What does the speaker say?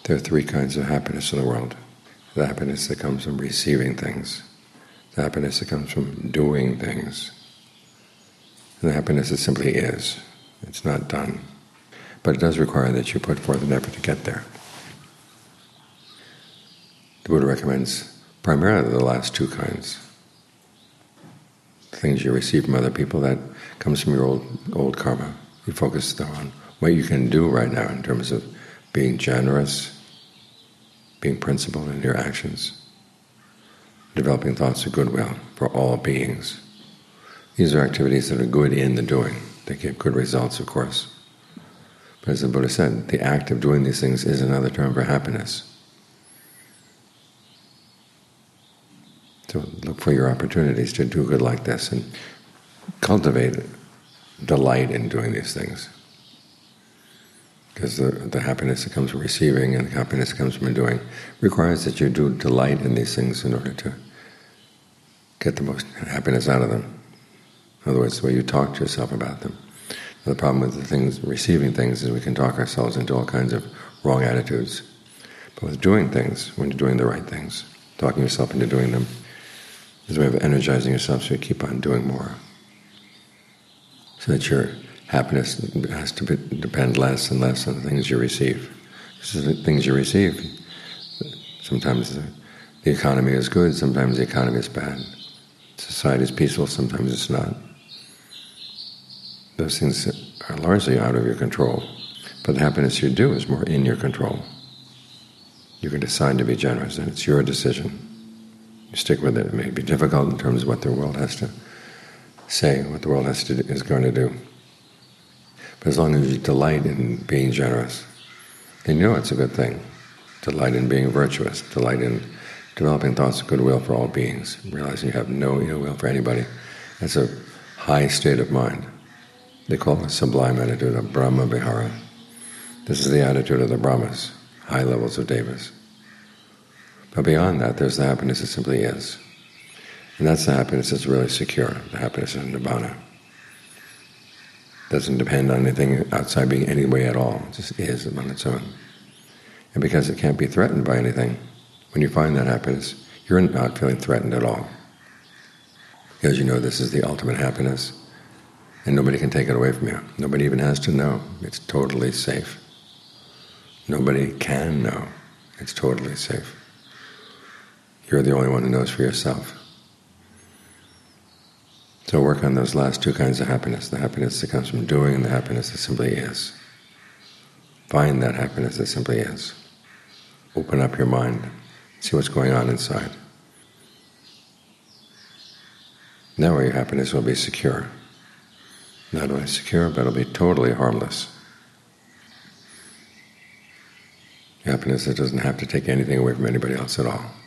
There are three kinds of happiness in the world. The happiness that comes from receiving things, the happiness that comes from doing things, and the happiness that simply is. It's not done. But it does require that you put forth an effort to get there. The Buddha recommends primarily the last two kinds. The things you receive from other people, that comes from your old karma. You focus on what you can do right now in terms of being generous, being principled in your actions, developing thoughts of goodwill for all beings. These are activities that are good in the doing. They give good results, of course. But as the Buddha said, the act of doing these things is another term for happiness. So look for your opportunities to do good like this and cultivate delight in doing these things. Because the happiness that comes from receiving and the happiness that comes from doing requires that you do delight in these things in order to get the most happiness out of them. In other words, the way you talk to yourself about them. The problem with the things, receiving things, is we can talk ourselves into all kinds of wrong attitudes. But with doing things, when you're doing the right things, talking yourself into doing them, is a way of energizing yourself so you keep on doing more. So that your happiness has to depend less and less on the things you receive. Because the things you receive, sometimes the economy is good, sometimes the economy is bad. Society is peaceful, sometimes it's not. Those things are largely out of your control. But the happiness you do is more in your control. You can decide to be generous, and it's your decision. You stick with it. It may be difficult in terms of what the world has to say, what the world is going to do. But as long as you delight in being generous, then you know it's a good thing. Delight in being virtuous, delight in developing thoughts of goodwill for all beings, realizing you have no ill will for anybody. That's a high state of mind. They call it a sublime attitude of Brahma Vihara. This is the attitude of the Brahmas, high levels of devas. But beyond that, there's the happiness that simply is. And that's the happiness that's really secure, the happiness of Nibbana. Doesn't depend on anything outside being any way at all. It just is on its own. And because it can't be threatened by anything, when you find that happiness, you're not feeling threatened at all. Because you know this is the ultimate happiness, and nobody can take it away from you. Nobody even has to know. It's totally safe. Nobody can know. It's totally safe. You're the only one who knows for yourself. So work on those last two kinds of happiness, the happiness that comes from doing and the happiness that simply is. Find that happiness that simply is. Open up your mind, see what's going on inside. Now your happiness will be secure. Not only secure, but it'll be totally harmless. Happiness that doesn't have to take anything away from anybody else at all.